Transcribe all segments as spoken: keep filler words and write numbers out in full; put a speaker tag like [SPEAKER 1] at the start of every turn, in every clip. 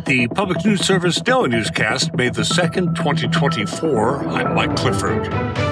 [SPEAKER 1] The Public News Service Daily Newscast, May the second, twenty twenty-four. I'm Mike Clifford.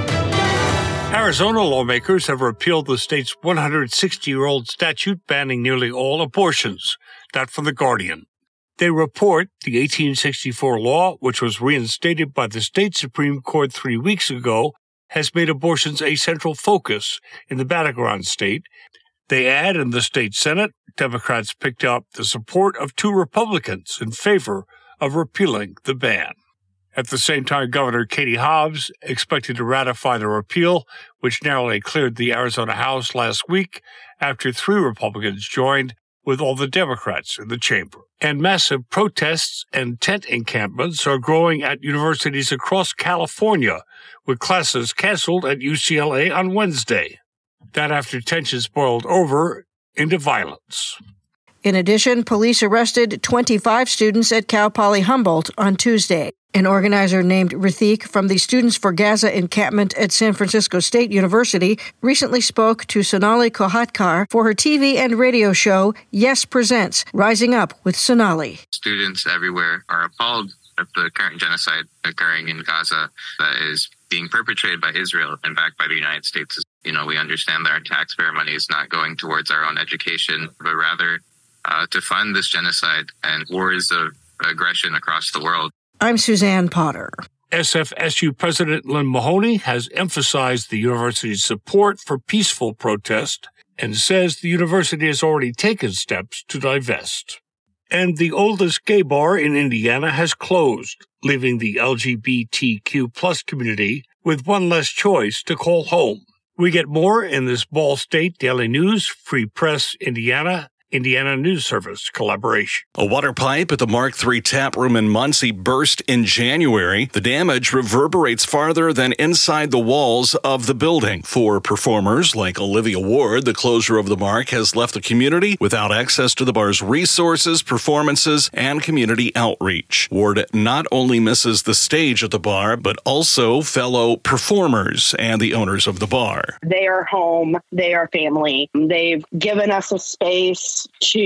[SPEAKER 1] Arizona lawmakers have repealed the state's one hundred sixty-year-old statute banning nearly all abortions. That from The Guardian. They report the eighteen sixty-four law, which was reinstated by the state Supreme Court three weeks ago, has made abortions a central focus in the battleground state. They add in the state Senate, Democrats picked up the support of two Republicans in favor of repealing the ban. At the same time, Governor Katie Hobbs expected to ratify the repeal, which narrowly cleared the Arizona House last week after three Republicans joined with all the Democrats in the chamber. And massive protests and tent encampments are growing at universities across California, with classes canceled at U C L A on Wednesday. That after tensions boiled over into violence.
[SPEAKER 2] In addition, police arrested twenty-five students at Cal Poly Humboldt on Tuesday. An organizer named Rathik from the Students for Gaza encampment at San Francisco State University recently spoke to Sonali Kohatkar for her T V and radio show, Yes Presents, Rising Up with Sonali.
[SPEAKER 3] Students everywhere are appalled at the current genocide occurring in Gaza that is being perpetrated by Israel and backed by the United States. You know, we understand that our taxpayer money is not going towards our own education, but rather uh, to fund this genocide and wars of aggression across the world.
[SPEAKER 2] I'm Suzanne Potter.
[SPEAKER 1] S F S U President Lynn Mahoney has emphasized the university's support for peaceful protest and says the university has already taken steps to divest. And the oldest gay bar in Indiana has closed, leaving the L G B T Q plus community with one less choice to call home. We get more in this Ball State Daily News, Free Press, Indiana, Indiana News Service collaboration.
[SPEAKER 4] A water pipe at the Mark three tap room in Muncie burst in January. The damage reverberates farther than inside the walls of the building. For performers like Olivia Ward, the closure of the Mark has left the community without access to the bar's resources, performances, and community outreach. Ward not only misses the stage at the bar, but also fellow performers and the owners of the bar.
[SPEAKER 5] They are home. They are family. They've given us a space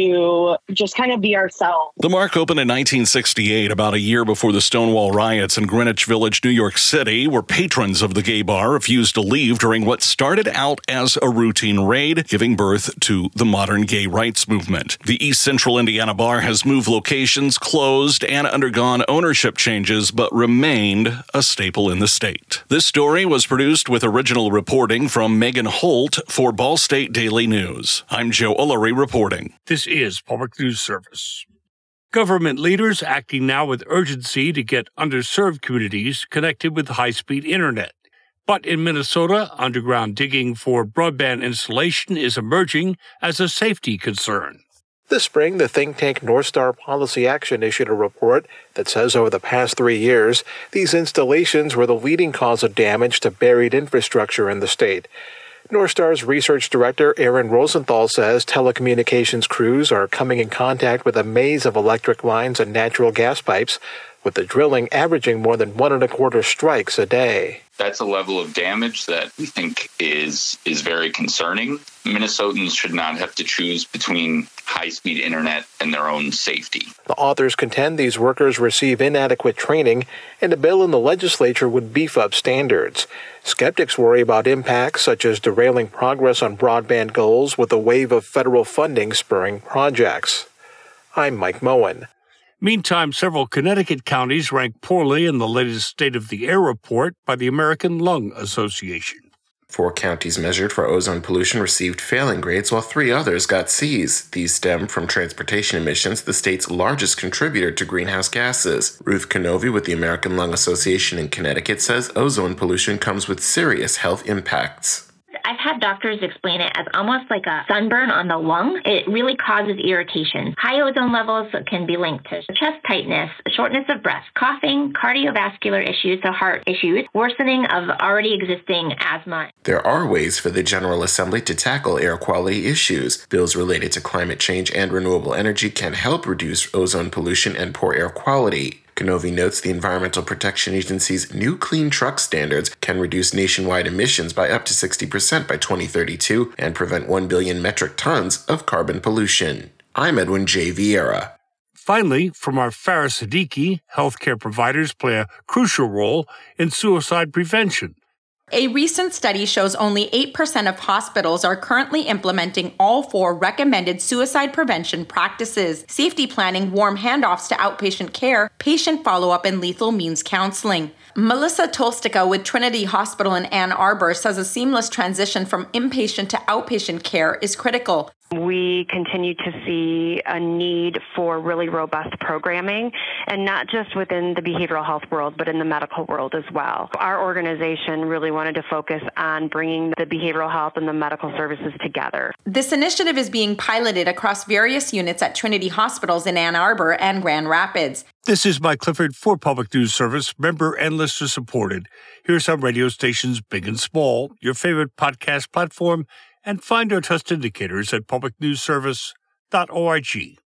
[SPEAKER 5] to just kind of be ourselves.
[SPEAKER 4] The Mark opened in nineteen sixty-eight, about a year before the Stonewall riots in Greenwich Village, New York City, where patrons of the gay bar refused to leave during what started out as a routine raid, giving birth to the modern gay rights movement. The East Central Indiana bar has moved locations, closed, and undergone ownership changes, but remained a staple in the state. This story was produced with original reporting from Megan Holt for Ball State Daily News. I'm Joe Ullery reporting.
[SPEAKER 1] This is Public News Service. Government leaders acting now with urgency to get underserved communities connected with high-speed internet. But in Minnesota, underground digging for broadband installation is emerging as a safety concern.
[SPEAKER 6] This spring, the think tank North Star Policy Action issued a report that says over the past three years, these installations were the leading cause of damage to buried infrastructure in the state. North Star's research director Aaron Rosenthal says telecommunications crews are coming in contact with a maze of electric lines and natural gas pipes, with the drilling averaging more than one and a quarter strikes a day.
[SPEAKER 7] That's a level of damage that we think is is very concerning. Minnesotans should not have to choose between high-speed internet and their own safety.
[SPEAKER 6] The authors contend these workers receive inadequate training, and a bill in the legislature would beef up standards. Skeptics worry about impacts such as derailing progress on broadband goals with a wave of federal funding spurring projects. I'm Mike Moen.
[SPEAKER 1] Meantime, several Connecticut counties rank poorly in the latest State of the Air report by the American Lung Association.
[SPEAKER 8] Four counties measured for ozone pollution received failing grades, while three others got C's. These stem from transportation emissions, the state's largest contributor to greenhouse gases. Ruth Kenovi with the American Lung Association in Connecticut says ozone pollution comes with serious health impacts.
[SPEAKER 9] I've had doctors explain it as almost like a sunburn on the lung. It really causes irritation. High ozone levels can be linked to chest tightness, shortness of breath, coughing, cardiovascular issues, so heart issues, worsening of already existing asthma.
[SPEAKER 8] There are ways for the General Assembly to tackle air quality issues. Bills related to climate change and renewable energy can help reduce ozone pollution and poor air quality. Kenovi notes the Environmental Protection Agency's new clean truck standards can reduce nationwide emissions by up to sixty percent by twenty thirty-two and prevent one billion metric tons of carbon pollution. I'm Edwin J. Vieira.
[SPEAKER 1] Finally, from our Farah Siddiqui, healthcare providers play a crucial role in suicide prevention.
[SPEAKER 10] A recent study shows only eight percent of hospitals are currently implementing all four recommended suicide prevention practices: safety planning, warm handoffs to outpatient care, patient follow-up, and lethal means counseling. Melissa Tolstica with Trinity Hospital in Ann Arbor says a seamless transition from inpatient to outpatient care is critical.
[SPEAKER 11] We continue to see a need for really robust programming, and not just within the behavioral health world, but in the medical world as well. Our organization really wanted to focus on bringing the behavioral health and the medical services together.
[SPEAKER 10] This initiative is being piloted across various units at Trinity Hospitals in Ann Arbor and Grand Rapids.
[SPEAKER 1] This is Mike Clifford for Public News Service, member and listener supported. Here's some radio stations, big and small, your favorite podcast platform, and find our trust indicators at public news service dot org.